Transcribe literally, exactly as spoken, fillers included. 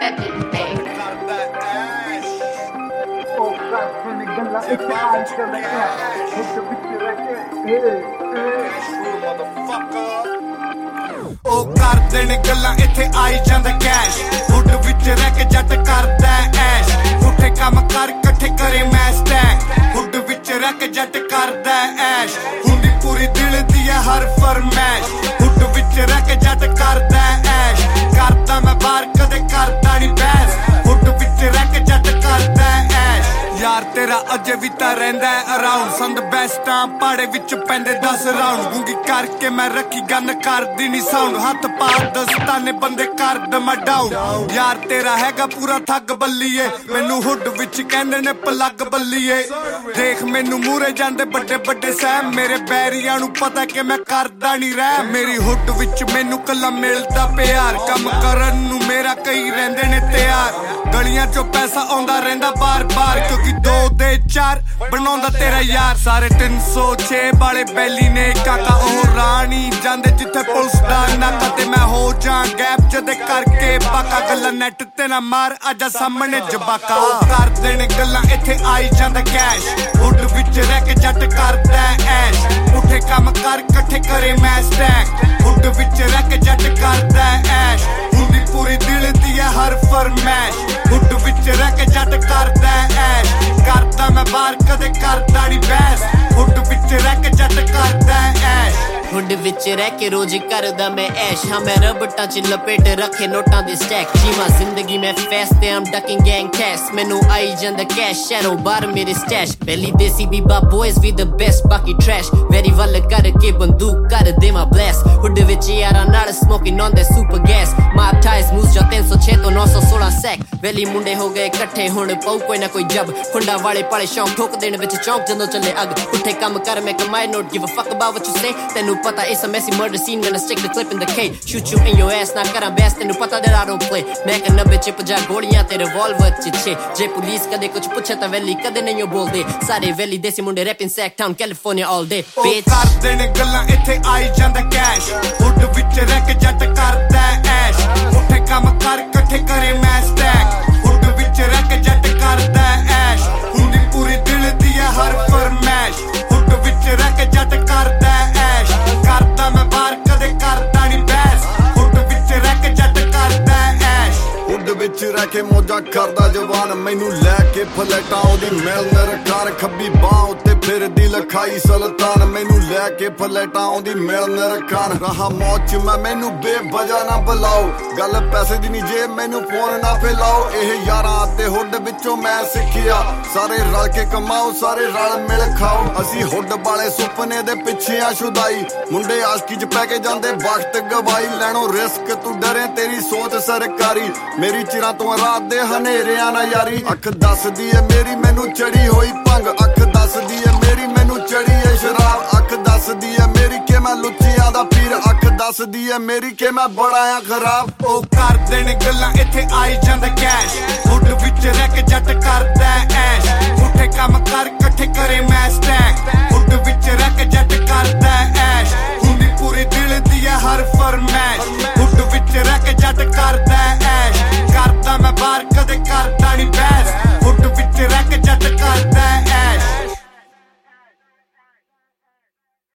that didn't pay. ਉਹ ਕਰਦੇ ਨੇ ਗੱਲਾਂ ਇੱਥੇ ਆਈ ਜਾਂਦਾ ਕੈਸ਼ ਹੁੱਡ ਵਿੱਚ ਰਹਿ ਕੇ ਜੱਟ ਕਰਦਾ ਐਸ਼ ਪੁੱਠੇ ਕੰਮ ਕਰ ਇਕੱਠੇ ਕਰੇ ਮੈਂ ਸਟੈਕ ਹੁੱਡ ਵਿੱਚ ਰਹਿ ਕੇ ਜੱਟ ਕਰਦਾ ਐਸ਼ ਹੁੰਦੀ ਪੂਰੀ ਦਿਲ ਦੀ ਹੈ ਹਰ ਫਰਮੈਸ਼ ਹੁੱਡ ਵਿੱਚ ਰਹਿ ਕੇ ਜੱਟ ਕਰਦਾ ਐਸ਼ ਕਰਦਾ ਮੈਂ ਬਾਹਰ ਕਦੇ ਕਰਦਾ ਨਹੀਂ ਬੈਸ ਹੁੱਡ ਵਿੱਚ ਰਹਿ ਕੇ ਜੱਟ ਕਰਦਾ ਐਸ਼ ਯਾਰ ਤੇਰਾ ਅਜੇ ਵੀ ਤਾਂ ਰਹਿੰਦਾ ਅਰਾਊਂਡ ਸੰਦ ਬੈਸਟਾਂ ਪਾੜੇ ਵਿੱਚ ਪੈਂਦੇ ਦਸ ਰਾਉਂਡ ਗੂੰਗੀ ਕਰਕੇ ਮੈਂ ਰੱਖੀ ਗੰਨ ਕਰਦੀ ਨੀ ਸਾਊਂਡ ਹੱਥ ਪਾ ਦਸਤਾਨੇ ਬੰਦੇ ਕਰ ਦਮਾ ਡਾਊਨ ਯਾਰ ਤੇਰਾ ਹੈਗਾ ਪੂਰਾ ਥੱਗ ਬੱਲੀਏ ਮੈਨੂੰ ਹੁੱਡ ਵਿੱਚ ਕਹਿੰਦੇ ਨੇ ਪਲੱਗ ਬੱਲੀਏ ਦੇਖ ਮੈਨੂੰ ਮੂਰੇ ਜਾਂਦੇ ਵੱਡੇ ਵੱਡੇ ਸਹਿ ਮੇਰੇ ਬੈਰੀਆਂ ਨੂੰ ਪਤਾ ਕਿ ਮੈਂ ਕਰਦਾ ਨੀ ਰਹਿ ਮੇਰੀ ਹੁੱਡ ਵਿੱਚ ਮੈਨੂੰ ਕੱਲਾ ਮਿਲਦਾ ਪਿਆਰ ਕੰਮ ਕਰਨ ਨੂੰ ਮੇਰਾ ਕਈ ਰਹਿੰਦੇ ਨੇ ਤਿਆਰ ਗਲੀਆਂ ਚੋਂ ਪੈਸਾ ਆਉਂਦਾ ਰਹਿੰਦਾ ਬਾਰ ਬਾਰ ਕਿਉਂਕਿ ਦੋ ਦੇ ਚਾਰ ਬਣਾਉਂਦਾ ਤੇਰਾ ਯਾਰ ਸਾਰੇ ਤਿੰਨ ਸੌ ਛੇ ਵਾਲੇ ਬੈਲੀ ਨੇ ਕਾਕਾ ਉਹ ਰਾਣੀ ਜਾਂਦੇ ਜਿੱਥੇ ਪੁਲਿਸ ਦਾ ਨਾਕਾ ਤੇ ਮੈਂ ਹੋ ਜਾਂ ਗੈਪ ਜਦੇ ਕਰਕੇ ਬਾਕਾ ਗੱਲਾਂ ਨੈਟ ਤੇ ਨਾ ਮਾਰ ਆਜਾ ਸਾਹਮਣੇ ਜਬਾਕਾ ਕਰਦੇ ਨੇ ਗੱਲਾਂ ਇੱਥੇ ਆਈ ਜਾਂਦਾ ਕੈਸ਼ ਹੁੱਡ ਵਿੱਚ ਰਹਿ ਕੇ ਜੱਟ ਕਰਦਾ ਐਸ਼ ਪੁੱਠੇ ਕੰਮ ਕਰ ਇਕੱਠੇ ਕਰੇ ਮੈਂ ਸਟੈਕ ਹੁੱਡ ਵਿੱਚ ਰਹਿ ਕੇ ਜੱਟ ਕਰਦਾ ਐਸ਼ ਹੁੰਦੀ ਪੂਰੀ ਦਿਲ ਦੀ ਹੈ ਹਰ ਫਰਮੈਸ਼ ਹੁੱਡ ਵਿੱਚ ਰਹਿ ਕੇ ਜੱਟ ਕਰਦਾ ਐਸ਼ ਕਰਦਾ ਮੈਂ ਬਾਹਰ ਕਦੇ ਕਰਦਾ ਨੀ ਬੈਸ ਹੁੱਡ ਵਿੱਚ ਰਹਿ ਕੇ ਜੱਟ ਕਰਦਾ ਐਸ਼ ਹੁੱਡ ਵਿੱਚ ਰਹਿ ਕੇ ਰੋਜ਼ ਕਰਦਾ ਮੈਂ ਐਸ਼ ਹਾਂ ਮੈਂ ਰਬਟਾਂ ਚ ਲਪੇਟ ਰੱਖੇ ਨੋਟਾਂ ਦੇ ਸਟੈਕ ਜੀਵਾਂ ਜ਼ਿੰਦਗੀ ਮੈਂ ਫੈਸਟ ਤੇ ਆਮ ਡਕਿੰਗ ਗੈਂਗ ਟੈਸ ਮੈਨੂੰ ਆਈ ਜਾਂਦਾ ਕੈਸ਼ ਸ਼ੈਰੋ ਬਾਹਰ ਮੇਰੇ ਸਟੈਸ਼ ਪਹਿਲੀ ਦੇਸੀ ਬੀਬਾ ਬੋਇਜ਼ ਵੀ ਦ ਬੈਸਟ ਬਾਕੀ ਟ੍ਰੈਸ਼ ਵੈਰੀ ਵੱਲ ਕਰਕੇ ਬੰਦੂਕ ਕਰ ਦੇਵਾਂ ਬਲੈਸ ਹੁੱਡ ਵਿੱਚ ਯਾਰਾਂ ਨਾਲ ਸਮੋਕਿੰਗ ਔਨ ਦੇ ਸੁਪਰ ਗੈਸ ਮਾਪ ਟਾਈਜ਼ ਮੂਵਸ ਜਾਂ ਤਿੰਨ ਸੌ ਛੇ ਤੋਂ ਨੌ ਸੌ ਸੋਲਾਂ ਸੈਕ ਵੈਲੀ ਮੁੰਡੇ ਹੋ ਗਏ ਇਕੱਠੇ ਹੁਣ ਪਊ ਕੋਈ ਨਾ ਕੋਈ ਜਬ ਖੁੰਡਾ ਵਾਲੇ ਪਾਲੇ ਸ਼ੌਂਕ ਠੋਕ ਦੇਣ ਵਿੱਚ ਚੌਂਕ ਜਦੋਂ ਚੱਲੇ ਅੱਗ ਪੁੱਠੇ ਕੰਮ ਕਰ ਮੈਂ ਕਮਾਈ not give a fuck about what you say ਤੈਨੂੰ ਪਤਾ it's a messy murder scene gonna stick the clip in the K shoot you in your ass ਨਾ ਕਰਾਂ ਬੈਸ ਤੈਨੂੰ ਪਤਾ that I don't play ਮੈਂ ਕਿ ਨੱਬੇ ਚ ਪੰਜਾਹ ਗੋਲੀਆਂ ਤੇ ਰਿਵਾਲਵਰ ਚ ਛੇ ਜੇ ਪੁਲਿਸ ਕਦੇ ਕੁਝ ਪੁੱਛੇ ਤਾਂ ਵੈਲੀ ਕਦੇ ਨਹੀਂ ਬੋਲਦੇ ਸਾਰੇ ਵੈਲੀ ਦੇਸੀ ਮੁੰਡੇ rapping Sac Town California all day bitch ਕਰਦੇ ਨੇ ਗੱਲਾਂ ਇੱਥੇ ਆਈ ਜਾਂਦਾ ਕੈਸ਼ ਹੁੱਡ ਵਿੱਚ ਰਹਿ ਕੇ ਜੱਟ ਕਰਦਾ ਐਸ਼ ਪੁੱਠੇ ਕੰਮ ਕਰ ਇਕੱਠੇ ਕਰੇ ਮੈਂ ਸਟੈਕ ਹੁੱਡ ਵਿੱਚ ਰਹਿ ਕੇ ਜੱਟ ਕਰਦਾ ਐਸ਼ ਹੁੰਦੀ ਪੂਰੀ ਦਿਲ ਦੀ ਹੈ ਹਰ ਫਰਮੈਸ਼ ਹੁੱਡ ਵਿੱਚ ਰਹਿ ਕੇ ਜੱਟ ਕਰਦਾ ਐਸ਼ ਕਰਦਾ ਮੈਂ ਬਾਹਰ ਕਦੇ ਕਰਦਾ ਨੀ ਬੈਸ ਹੁੱਡ ਵਿੱਚ ਰਹਿ ਕੇ ਜੱਟ ਕਰਦਾ ਐਸ਼ ਹੁੱਡ ਵਿੱਚ ਰਹਿ ਕੇ ਮੋਜਾਂ ਕਰਦਾ ਜਵਾਨ ਮੈਨੂੰ ਲੈ ਕੇ ਫਲੈਟਾਂ ਉਹਦੀ ਮਿਲਨ ਰਕਾਰ ਖੱਬੀ ਬਾਹ ਉੱਤੇ ਫਿਰਦੀ ਲਖਾਈ ਸੁਲਤਾਨ ਮੈਨੂੰ ਲੈ ਕੇ ਫਲੈਟਾਂ ਉਹਦੀ ਮਿਲਨ ਰਕਾਰ ਰਹਾ ਮੌਜ ਮੈਂ ਮੈਨੂੰ ਬੇਵਜ੍ਹਾ ਨਾ ਬੁਲਾਓ ਗੱਲ ਪੈਸੇ ਦੀ ਨਹੀਂ ਜੇ ਮੈਨੂੰ ਫੋਨ ਨਾ ਫੈਲਾਓ ਇਹ ਯਾਰਾਂ ਤੇ ਹੁੱਡ ਵਿੱਚੋਂ ਮੈਂ ਸਿੱਖਿਆ ਸਾਰੇ ਰਲ ਕੇ ਕਮਾਓ ਸਾਰੇ ਰਲ ਮਿਲ ਖਾਓ ਅਸੀਂ ਹੁੱਡ ਵਾਲੇ ਸੁਪਨੇ ਦੇ ਪਿੱਛੇ ਆ ਸ਼ੁਦਾਈ ਮੁੰਡੇ ਆਸ਼ਕੀ ਚ ਪੈ ਕੇ ਜਾਂਦੇ ਵਕਤ ਗਵਾਈ ਲੈਣੋ ਰਿਸਕ ਤੂੰ ਡਰੇ ਤੇਰੀ ਸੋਚ ਸਰਕਾਰੀ ਮੇਰੀ ਚਿਰਾਂ ਤੋਂ ਰਾਤ ਦੇ ਹਨੇਰਿਆਂ ਨਾ ਯਾਰੀ ਅੱਖ ਦੱਸਦੀ ਏ ਮੇਰੀ ਮੈਨੂੰ ਚੜੀ ਹੋਈ ਭੰਗ ਅੱਖ ਦੱਸਦੀ ਏ ਮੇਰੀ ਮੈਨੂੰ ਚੜੀ ਏ ਸ਼ਰਾਬ ਅੱਖ ਦੱਸਦੀ ਏ ਮੇਰੀ ਕਿ ਮੈਂ ਲੁੱਚੀਆਂ ਦਾ ਪੀਰ ਅੱਖ ਦੱਸਦੀ ਏ ਮੇਰੀ ਕਿ ਮੈਂ ਬੜਾ ਆ ਖਰਾਬ ਉਹ ਕਰਦੇ ਨੇ ਗੱਲਾਂ ਇੱਥੇ ਆਈ ਜਾਂਦਾ ਕੈਸ਼ ਹੁੱਡ ਵਿੱਚ ਰਹਿ ਕੇ ਜੱਟ ਕਰਦਾ ਐਸ਼ ਪੁੱਠੇ ਕੰਮ ਕਰ